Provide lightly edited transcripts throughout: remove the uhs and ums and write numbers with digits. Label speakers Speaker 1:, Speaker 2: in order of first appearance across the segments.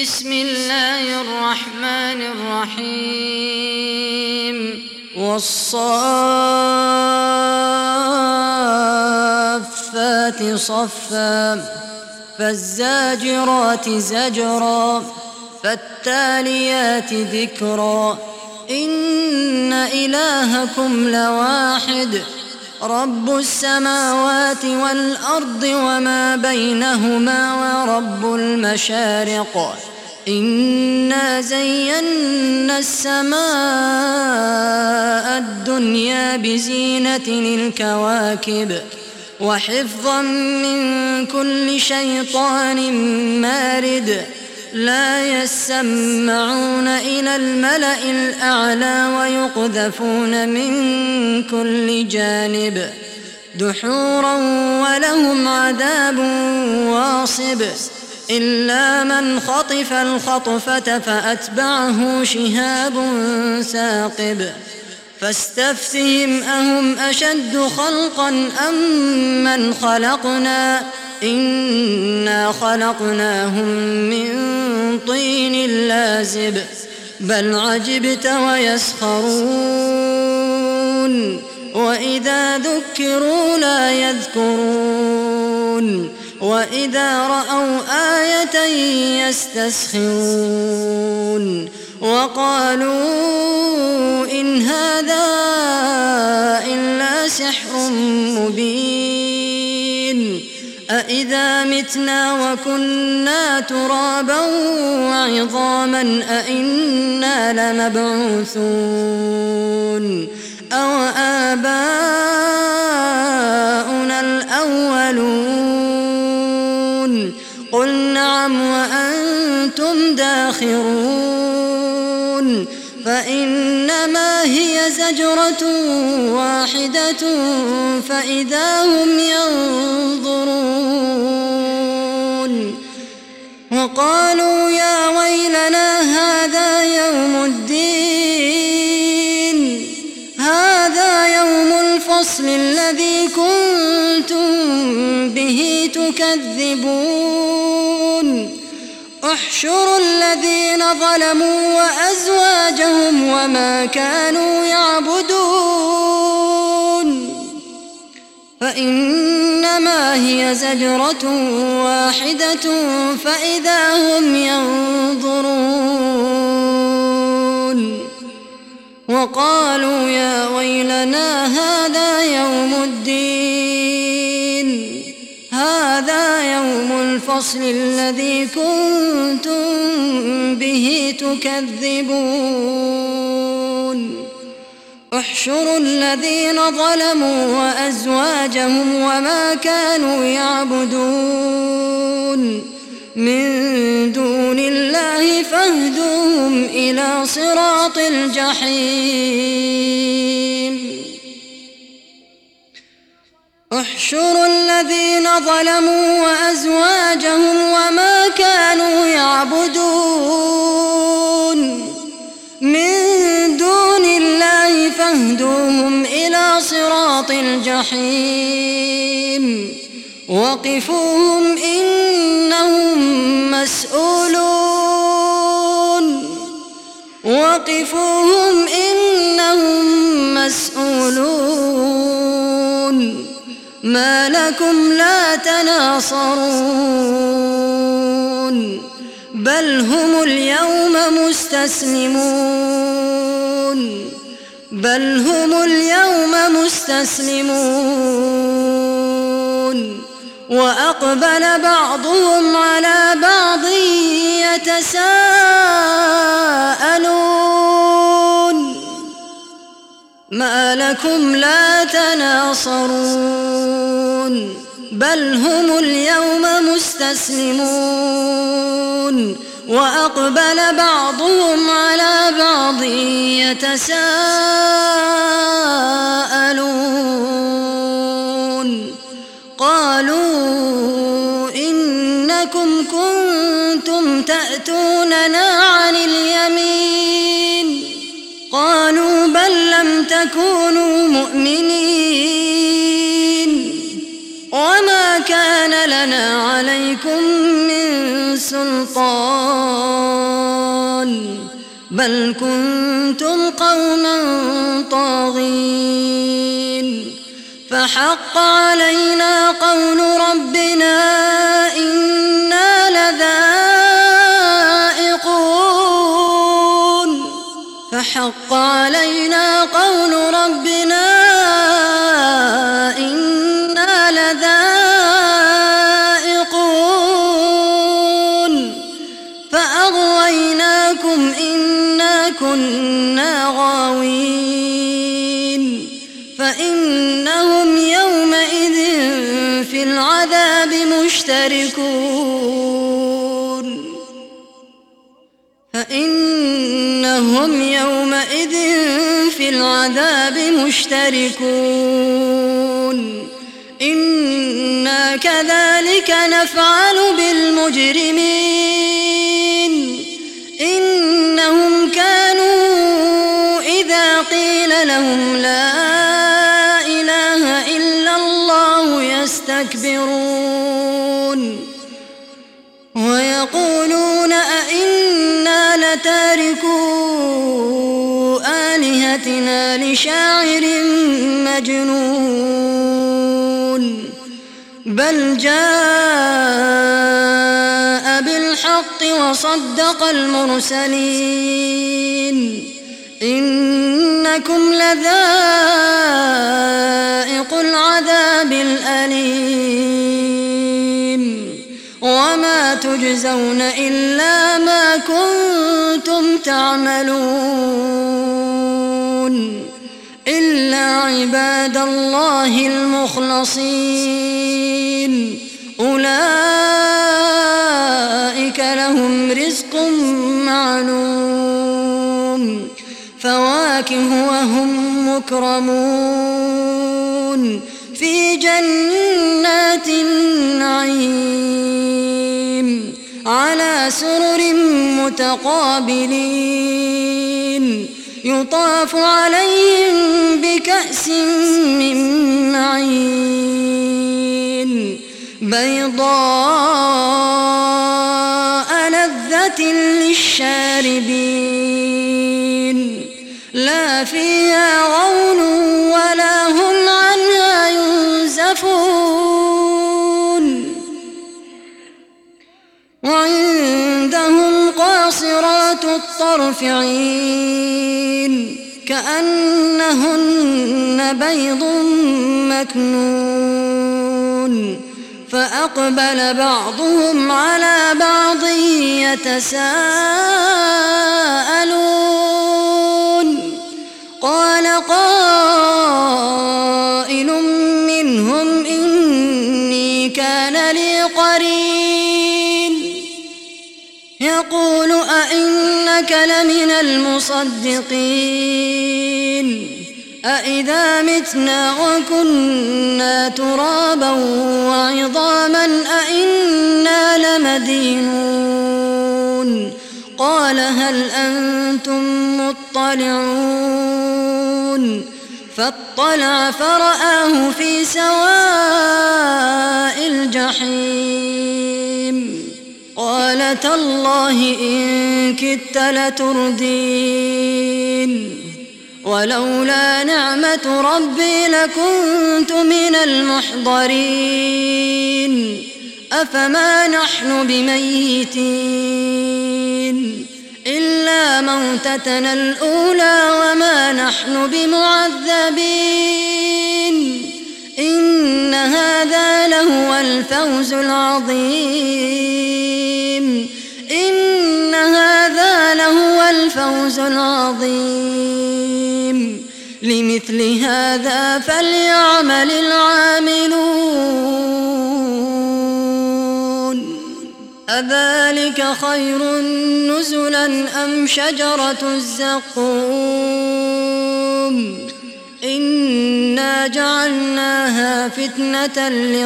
Speaker 1: بسم الله الرحمن الرحيم والصافات صفا فالزاجرات زجرا فالتاليات ذكرا إن إلهكم لواحد رب السماوات والأرض وما بينهما ورب المشارق إنا زينا السماء الدنيا بزينة الكواكب وحفظا من كل شيطان مارد لا يسمعون إلى الملأ الأعلى ويقذفون من كل جانب دحورا ولهم عذاب واصب إلا من خطف الخطفة فأتبعه شهاب ثاقب فاستفتهم أهم أشد خلقا أم من خلقنا إنا خلقناهم من طين لازب بل عجبت ويسخرون وإذا ذكروا لا يذكرون وإذا رأوا آية يستسخرون وقالوا إن هذا إلا سحر مبين أإذا متنا وكنا ترابا وعظاما أإنا لمبعوثون أو آباؤنا الأولون قل نعم وأنتم داخرون فإنما هي زجرة واحدة فإذا هم ينظرون وقالوا يا ويلنا هذا يوم الدين هذا يوم الفصل الذي كنتم به تكذبون احشروا الذين ظلموا وأزواجهم وما كانوا يعبدون فإنما هي زجرة واحدة فإذا هم ينظرون وقالوا يا ويلنا هذا يوم الدين هذا يوم الفصل الذي كنتم به تكذبون احشروا الذين ظلموا وأزواجهم وما كانوا يعبدون من دون الله فاهدوهم إلى صراط الجحيم احشروا الذين ظلموا وأزواجهم وما كانوا يعبدون من دون الله فاهدوهم إلى صراط الجحيم وقفوهم إنهم مسؤولون وقفوهم إنهم مسؤولون ما لكم لا تناصرون بل هم اليوم مستسلمون وأقبل بعضهم على بعض يتساءلون ما لكم لا تناصرون بل هم اليوم مستسلمون وأقبل بعضهم على بعض يتساءلون قالوا إنكم كنتم تأتوننا عن اليمين قالوا بل لم تكونوا مؤمنين وما كان لنا عليكم من سلطان بل كنتم قوما طاغين فحق علينا قول ربنا إنا لذائقون فحق علينا قول ربنا إنا لذائقون فأغويناكم إنا كنا غاوين فإنهم يومئذ في العذاب مشتركون إنا كذلك نفعل بالمجرمين إنهم كانوا إذا قيل لهم لا إله إلا الله يستكبرون ويقولون أئنا لتاركو آلهتنا لشاعر مجنون بل جاء بالحق وصدق المرسلين إنكم لذائقو العذاب الأليم وما تجزون إلا ما كنتم تعملون إلا عباد الله المخلصين أولئك لهم رزق معلوم فواكه وهم مكرمون في جنات النعيم على سرر متقابلين يطاف عليهم بكأس من معين بيضاء لذة للشاربين لا فيها غول ولا هم عنها ينزفون وعندهم قاصرات الطرف عين كأنهن بيض مكنون فأقبل بعضهم على بعض يتساءلون قال قائل منهم إني كان لي قرين يقول أئنك لمن المصدقين أئذا متنا وكنا ترابا وعظاما أئنا لمدينون قال هل أنتم مطلعون فاطلع فرآه في سواء الجحيم قال تالله إن كدت لتردين ولولا نعمة ربي لكنت من المحضرين أفما نحن بميتين إلا موتتنا الأولى وما نحن بمعذبين إن هذا لهو الفوز العظيم إن هذا لهو الفوز العظيم لمثل هذا فليعمل العاملون أذلك خير نزلا أم شجرة الزقوم إنا جعلناها فتنة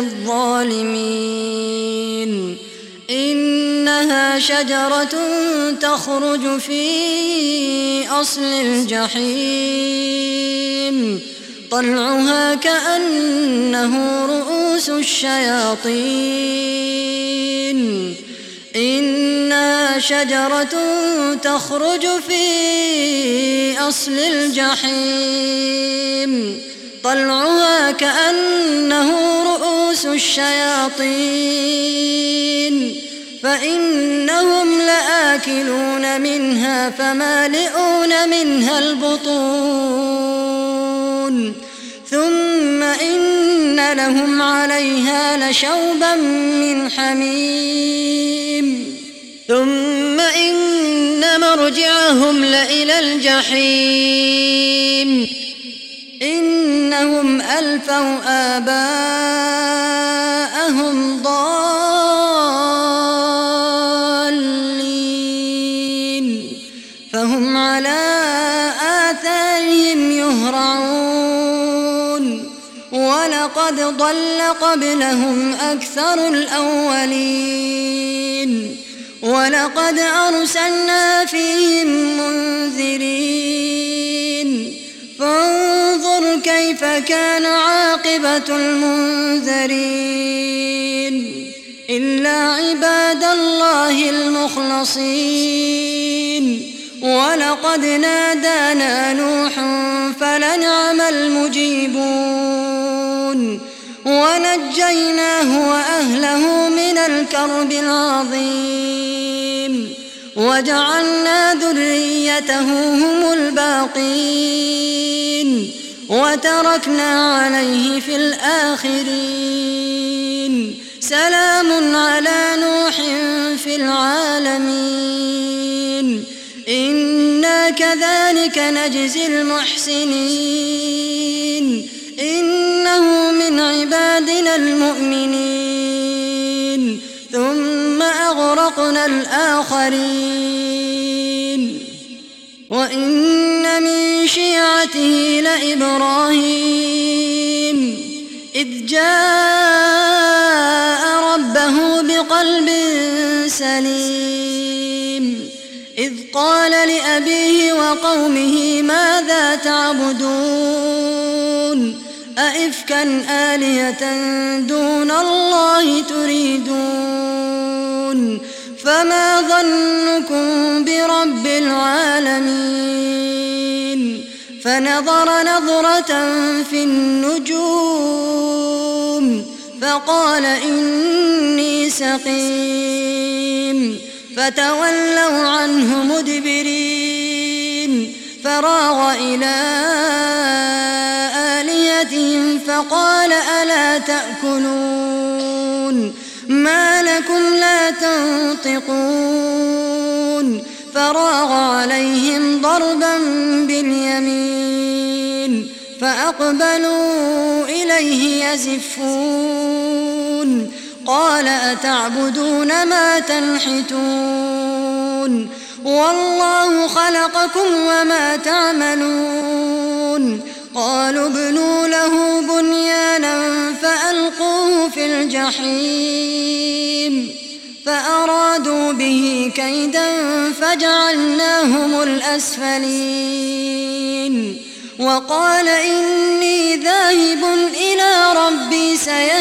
Speaker 1: للظالمين إنها شجرة تخرج في أصل الجحيم طلعها كأنه رؤوس الشياطين إنها شجرة تخرج في أصل الجحيم طلعها كأنه رؤوس الشياطين فإنهم لآكلون منها فمالئون منها البطون ثم إن لهم عليها لشوبا من حميم ثم إن مرجعهم لإلى الجحيم إنهم ألفوا آباءهم ضالين فهم على آثارهم يهرعون ولقد ضل قبلهم أكثر الأولين ولقد أرسلنا فيهم منذرين فانظر كيف كان عاقبة المنذرين إلا عباد الله المخلصين ولقد نادانا نوح فلنعم المجيبون ونجيناه وأهله من الكرب العظيم وجعلنا ذريته هم الباقين وتركنا عليه في الآخرين سلام على نوح في العالمين إنا كذلك نجزي المحسنين إنه من عبادنا المؤمنين ثم أغرقنا الآخرين وإن من شيعته لإبراهيم إذ جاء ربه بقلب سليم إذ قال لأبيه وقومه ماذا تعبدون أئفكا آلهة دون الله تريدون فما ظنكم برب العالمين فنظر نظرة في النجوم فقال إني سقيم فتولوا عنه مدبرين فراغ إلى آلهتهم فقال ألا تأكلون ما لكم لا تنطقون فراغ عليهم ضربا باليمين فأقبلوا إليه يزفون قال أتعبدون ما تنحتون والله خلقكم وما تعملون قالوا ابنوا له بنيانا فألقوه في الجحيم فأرادوا به كيدا فجعلناهم الأسفلين وقال إني ذاهب إلى ربي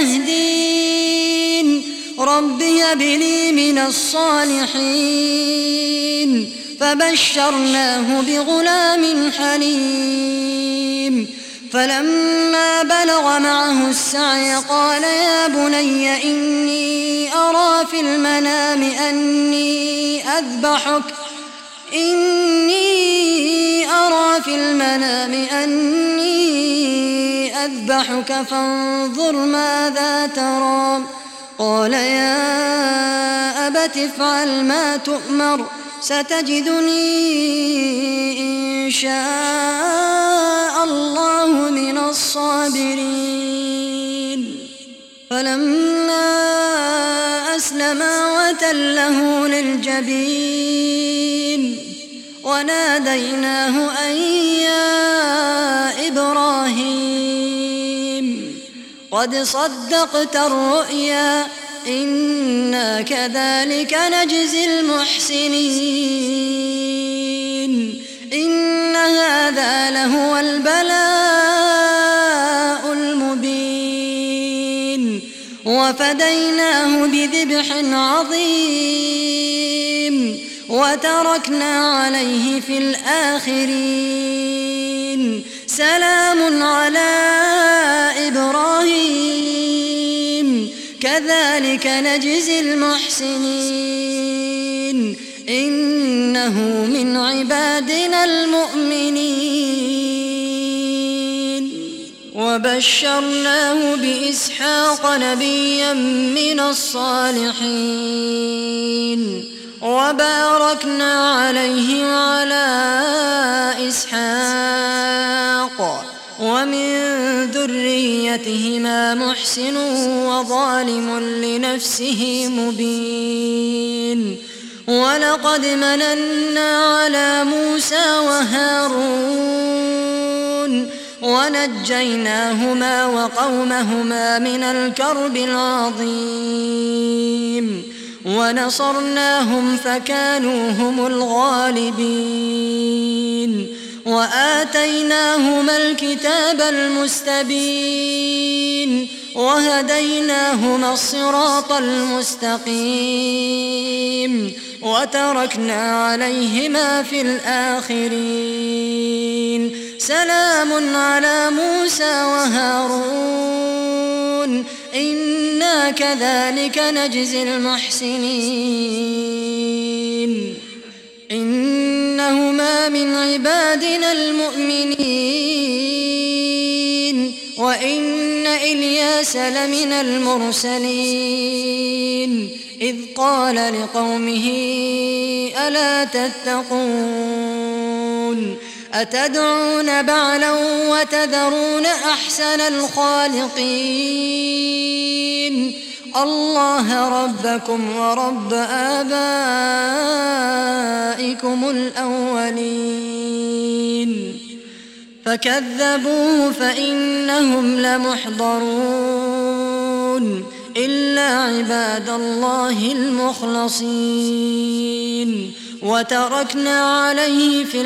Speaker 1: سيهدين رب هب لي من الصالحين فبشرناه بغلام حليم فلما بلغ معه السعي قال يا بني إني أرى في المنام أني أذبحك فانظر ماذا ترى قال يا أبت افعل ما تؤمر ستجدني إن شاء الله من الصابرين فلما أسلما وتله للجبين وناديناه أن يا إبراهيم قد صدقت الرؤيا إنا كذلك نجزي المحسنين إن هذا لهو البلاء المبين وفديناه بذبح عظيم وتركنا عليه في الآخرين سلام على إبراهيم كذلك نجزي المحسنين إنه من عبادنا المؤمنين وبشرناه بإسحاق نبيا من الصالحين وباركنا عليه وعلى إسحاق ومن ذريتهما محسن وظالم لنفسه مبين ولقد مننا على موسى وهارون ونجيناهما وقومهما من الكرب العظيم ونصرناهم فكانوا هم الغالبين وآتيناهما الكتاب المستبين وهديناهما الصراط المستقيم وتركنا عليهما في الآخرين سلام على موسى وهارون إنا كذلك نجزي المحسنين إنهما من عبادنا المؤمنين وإن إلياس لمن المرسلين إذ قال لقومه ألا تتقون أتدعون بعلا وتذرون أحسن الخالقين الله ربكم ورب آبائكم الأولين فكذبوه فإنهم لمحضرون إلا عباد الله المخلصين وتركنا عليه في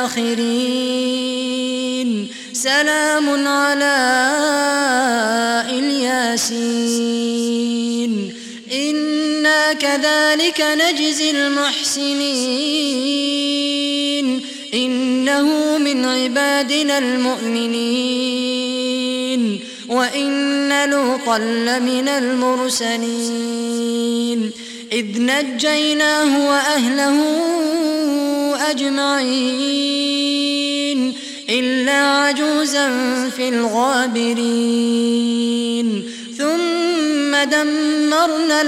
Speaker 1: الآخرين سلام على الياسين إنا كذلك نجزي المحسنين إنه من عبادنا المؤمنين وإن لوطا لمن المرسلين إذ نجيناه وأهله أجمعين إلا عجوزا في الغابرين ثم دمرنا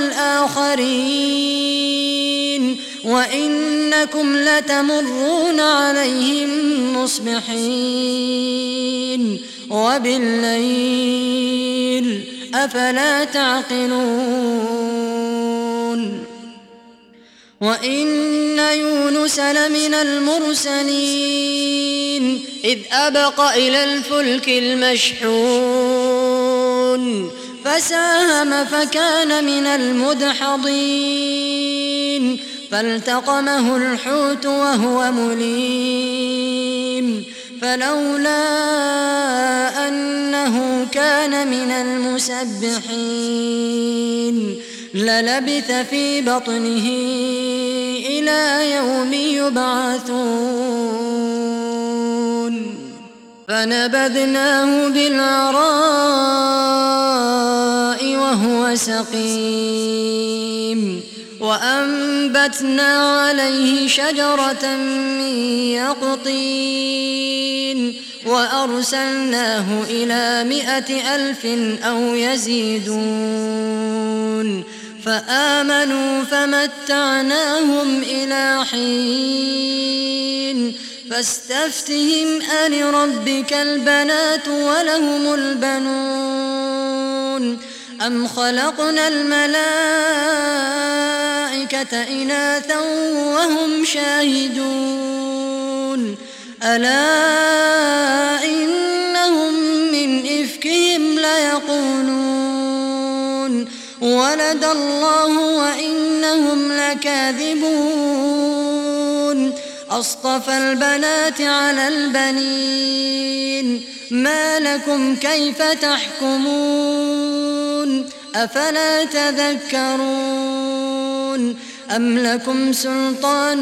Speaker 1: الآخرين وإنكم لتمرون عليهم مصبحين وبالليل أفلا تعقلون وإن يونس لمن المرسلين إذ أبق إلى الفلك المشحون فساهم فكان من المدحضين فالتقمه الحوت وهو مليم فلولا أنه كان من المسبحين للبث في بطنه إلى يوم يبعثون فنبذناه بالعراء وهو سقيم وأنبتنا عليه شجرة من يقطين وأرسلناه إلى 100,000 أو يزيدون فآمنوا فمتعناهم إلى حين فاستفتهم ألربك البنات ولهم البنون أم خلقنا الملائكة إناثا وهم شاهدون ألا إنهم من إفكهم ليقولون ولد الله وإنهم لكاذبون أصطفى البنات على البنين ما لكم كيف تحكمون أفلا تذكرون أم لكم سلطان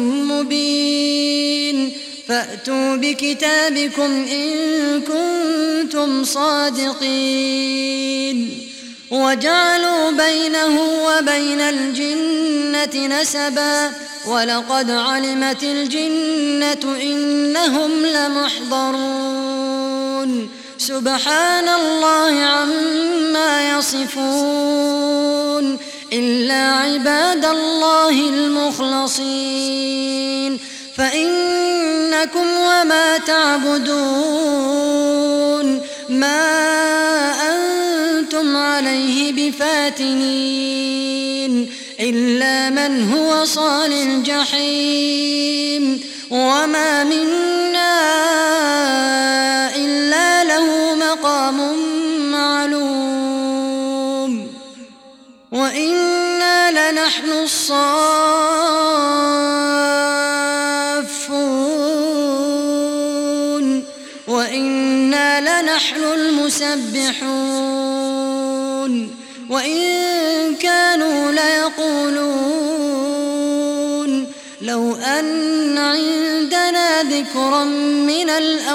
Speaker 1: مبين فأتوا بكتابكم إن كنتم صادقين وجعلوا بينه وبين الجنة نسبا ولقد علمت الجنة إنهم لمحضرون سبحان الله عما يصفون إلا عباد الله المخلصين فإنكم وما تعبدون ما أنتم عليه بفاتنين إلا من هو صال الجحيم وما منا إلا له مقام معلوم وإنا لنحن الصافون وإنا لنحن المسبحون وإن كانوا ليقولون لو أن عندنا ذكرا من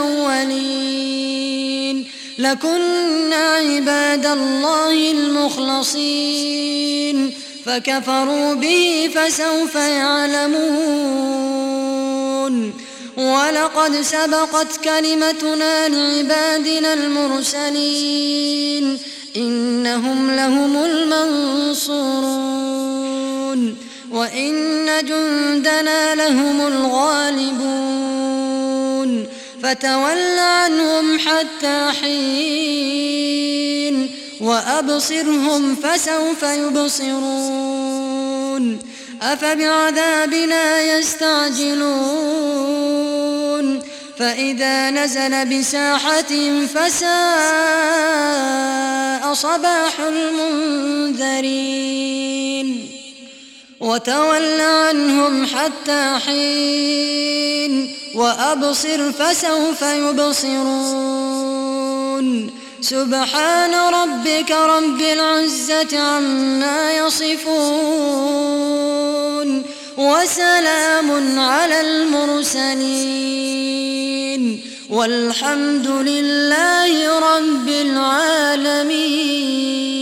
Speaker 1: الأولين لكنا عباد الله المخلصين فكفروا به فسوف يعلمون ولقد سبقت كلمتنا لعبادنا المرسلين إنهم لهم المنصورون وإن جندنا لهم الغالبون فتول عنهم حتى حين وأبصرهم فسوف يبصرون أفبعذابنا يستعجلون فإذا نزل بساحتهم فساء صباح المنذرين وتول عنهم حتى حين وأبصر فسوف يبصرون سبحان ربك رب العزة عما يصفون وسلام على المرسلين والحمد لله رب العالمين.